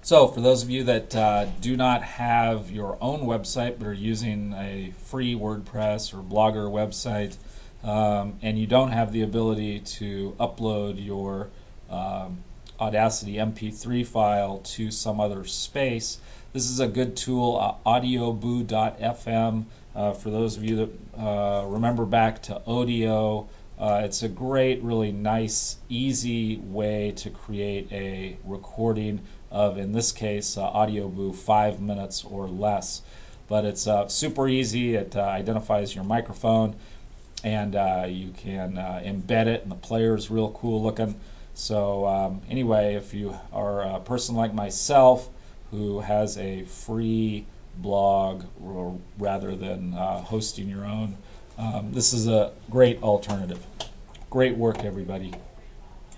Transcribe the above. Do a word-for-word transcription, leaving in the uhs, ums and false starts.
So, for those of you that uh, do not have your own website but are using a free WordPress or Blogger website, um, and you don't have the ability to upload your um, Audacity M P three file to some other space, this is a good tool, uh, audioboo dot f m. Uh, for those of you that uh, remember back to Odeo, uh, it's a great, really nice, easy way to create a recording of, in this case, uh, Audioboo, five minutes or less. But it's uh, super easy. It uh, identifies your microphone, and uh, you can uh, embed it, and the player is real cool looking. So um, anyway, if you are a person like myself who has a free blog or rather than uh, hosting your own, um, this is a great alternative. Great work, everybody.